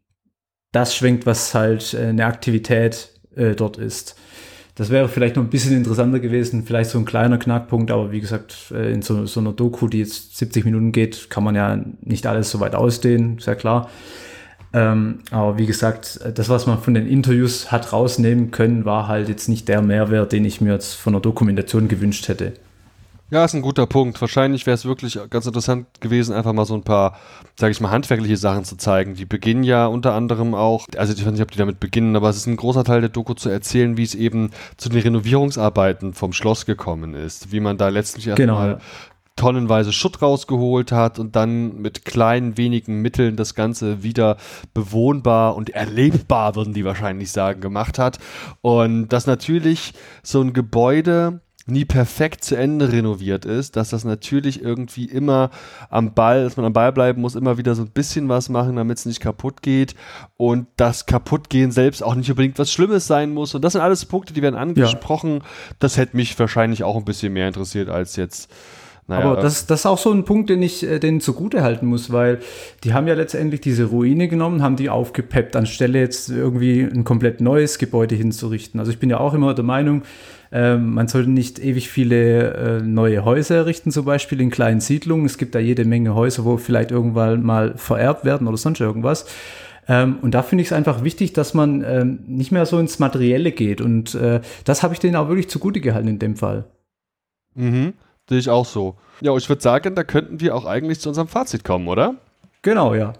das schwenkt, was halt äh, eine Aktivität äh, dort ist. Das wäre vielleicht noch ein bisschen interessanter gewesen, vielleicht so ein kleiner Knackpunkt, aber wie gesagt, äh, in so, so einer Doku, die jetzt siebzig Minuten geht, kann man ja nicht alles so weit ausdehnen, ist ja klar. Ähm, aber wie gesagt, das, was man von den Interviews hat rausnehmen können, war halt jetzt nicht der Mehrwert, den ich mir jetzt von der Dokumentation gewünscht hätte. Ja, ist ein guter Punkt. Wahrscheinlich wäre es wirklich ganz interessant gewesen, einfach mal so ein paar, sage ich mal, handwerkliche Sachen zu zeigen. Die beginnen ja unter anderem auch, also ich weiß nicht, ob die damit beginnen, aber es ist ein großer Teil der Doku zu erzählen, wie es eben zu den Renovierungsarbeiten vom Schloss gekommen ist. Wie man da letztlich erstmal Genau, ja. tonnenweise Schutt rausgeholt hat und dann mit kleinen, wenigen Mitteln das Ganze wieder bewohnbar und erlebbar, würden die wahrscheinlich sagen, gemacht hat. Und dass natürlich so ein Gebäude nie perfekt zu Ende renoviert ist, dass das natürlich irgendwie immer am Ball, dass man am Ball bleiben muss, immer wieder so ein bisschen was machen, damit es nicht kaputt geht und das Kaputtgehen selbst auch nicht unbedingt was Schlimmes sein muss und das sind alles Punkte, die werden angesprochen. Ja. Das hätte mich wahrscheinlich auch ein bisschen mehr interessiert als jetzt. Naja, aber das, das ist auch so ein Punkt, den ich äh, denen zugute halten muss, weil die haben ja letztendlich diese Ruine genommen, haben die aufgepeppt, anstelle jetzt irgendwie ein komplett neues Gebäude hinzurichten. Also ich bin ja auch immer der Meinung, ähm, man sollte nicht ewig viele äh, neue Häuser errichten, zum Beispiel in kleinen Siedlungen. Es gibt da jede Menge Häuser, wo vielleicht irgendwann mal vererbt werden oder sonst irgendwas. Ähm, und da finde ich es einfach wichtig, dass man ähm, nicht mehr so ins Materielle geht. Und äh, das habe ich denen auch wirklich zugute gehalten in dem Fall. Mhm. Sehe ich auch so. Ja, ich würde sagen, da könnten wir auch eigentlich zu unserem Fazit kommen, oder? Genau, ja.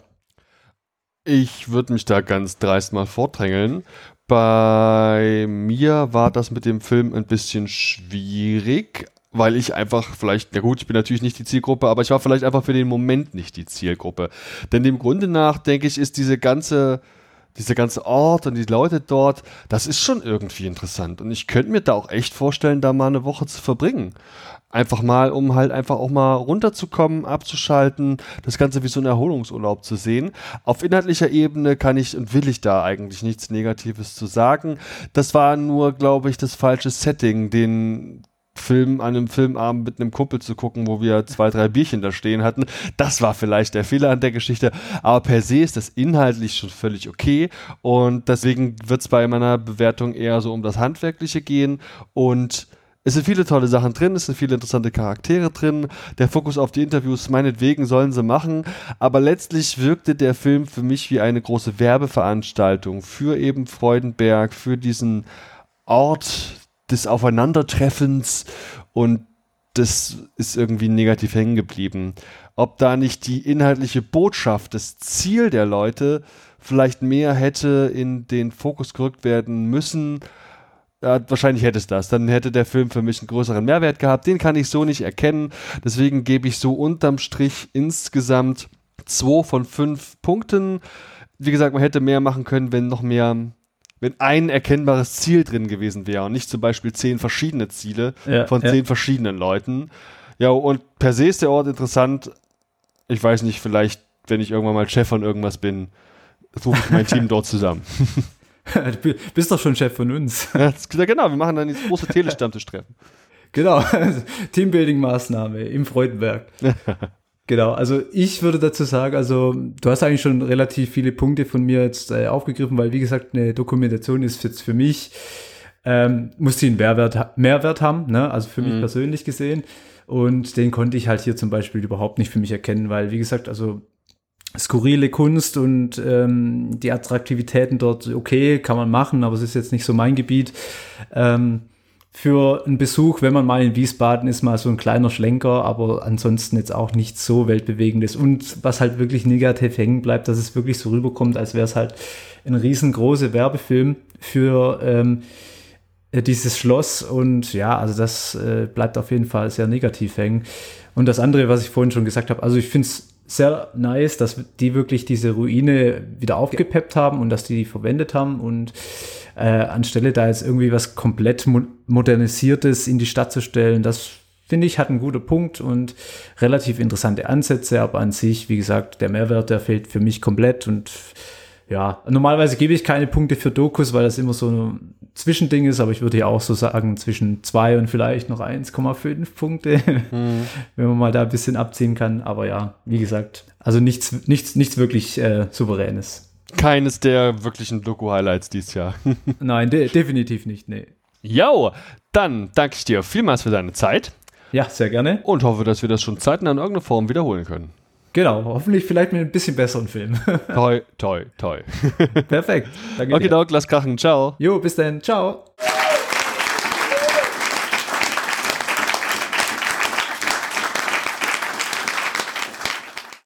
Ich würde mich da ganz dreist mal vordrängeln. Bei mir war das mit dem Film ein bisschen schwierig, weil ich einfach vielleicht, ja gut, ich bin natürlich nicht die Zielgruppe, aber ich war vielleicht einfach für den Moment nicht die Zielgruppe. Denn dem Grunde nach, denke ich, ist diese ganze... Dieser ganze Ort und die Leute dort, das ist schon irgendwie interessant. Und ich könnte mir da auch echt vorstellen, da mal eine Woche zu verbringen. Einfach mal, um halt einfach auch mal runterzukommen, abzuschalten, das Ganze wie so ein Erholungsurlaub zu sehen. Auf inhaltlicher Ebene kann ich und will ich da eigentlich nichts Negatives zu sagen. Das war nur, glaube ich, das falsche Setting, den Film an einem Filmabend mit einem Kumpel zu gucken, wo wir zwei, drei Bierchen da stehen hatten. Das war vielleicht der Fehler an der Geschichte, aber per se ist das inhaltlich schon völlig okay und deswegen wird es bei meiner Bewertung eher so um das Handwerkliche gehen und es sind viele tolle Sachen drin, es sind viele interessante Charaktere drin, der Fokus auf die Interviews, meinetwegen sollen sie machen, aber letztlich wirkte der Film für mich wie eine große Werbeveranstaltung für eben Freudenberg, für diesen Ort des Aufeinandertreffens und das ist irgendwie negativ hängen geblieben. Ob da nicht die inhaltliche Botschaft, das Ziel der Leute vielleicht mehr hätte in den Fokus gerückt werden müssen, ja, wahrscheinlich hätte es das. Dann hätte der Film für mich einen größeren Mehrwert gehabt. Den kann ich so nicht erkennen. Deswegen gebe ich so unterm Strich insgesamt zwei von fünf Punkten. Wie gesagt, man hätte mehr machen können, wenn noch mehr... wenn ein erkennbares Ziel drin gewesen wäre und nicht zum Beispiel zehn verschiedene Ziele ja, von zehn ja. verschiedenen Leuten. Ja, und per se ist der Ort interessant. Ich weiß nicht, vielleicht, wenn ich irgendwann mal Chef von irgendwas bin, rufe ich mein Team dort zusammen. Du bist doch schon Chef von uns. Ja, das, ja genau, wir machen dann dieses große Telestammtisch-Treffen. Genau, Teambuilding-Maßnahme im Freudenberg. Genau, also ich würde dazu sagen, also du hast eigentlich schon relativ viele Punkte von mir jetzt äh, aufgegriffen, weil wie gesagt, eine Dokumentation ist jetzt für mich, ähm, muss die einen Mehrwert, Mehrwert haben, ne? Also für mich mhm. persönlich gesehen. Und den konnte ich halt hier zum Beispiel überhaupt nicht für mich erkennen, weil wie gesagt, also skurrile Kunst und ähm, die Attraktivitäten dort, okay, kann man machen, aber es ist jetzt nicht so mein Gebiet. Ähm, für einen Besuch, wenn man mal in Wiesbaden ist, mal so ein kleiner Schlenker, aber ansonsten jetzt auch nichts so Weltbewegendes. Und was halt wirklich negativ hängen bleibt, dass es wirklich so rüberkommt, als wäre es halt ein riesengroßer Werbefilm für ähm, dieses Schloss. Und ja, also das äh, bleibt auf jeden Fall sehr negativ hängen. Und das andere, was ich vorhin schon gesagt habe, also ich finde es sehr nice, dass die wirklich diese Ruine wieder aufgepeppt haben und dass die die verwendet haben und äh, anstelle da jetzt irgendwie was komplett mo- modernisiertes in die Stadt zu stellen, das finde ich hat einen guten Punkt und relativ interessante Ansätze, aber an sich, wie gesagt, der Mehrwert, der fehlt für mich komplett und ja, normalerweise gebe ich keine Punkte für Dokus, weil das immer so ein Zwischending ist, aber ich würde ja auch so sagen, zwischen zwei und vielleicht noch eins Komma fünf Punkte, mhm. wenn man mal da ein bisschen abziehen kann. Aber ja, wie gesagt, also nichts, nichts, nichts wirklich äh, Souveränes. Keines der wirklichen Doku-Highlights dieses Jahr. Nein, de- definitiv nicht, nee. Jo, dann danke ich dir vielmals für deine Zeit. Ja, sehr gerne. Und hoffe, dass wir das schon zeitnah in irgendeiner Form wiederholen können. Genau, hoffentlich vielleicht mit ein bisschen besseren Film. Toi, toi, toi. Perfekt. Danke okay, Doc, lass krachen. Ciao. Jo, bis dann. Ciao.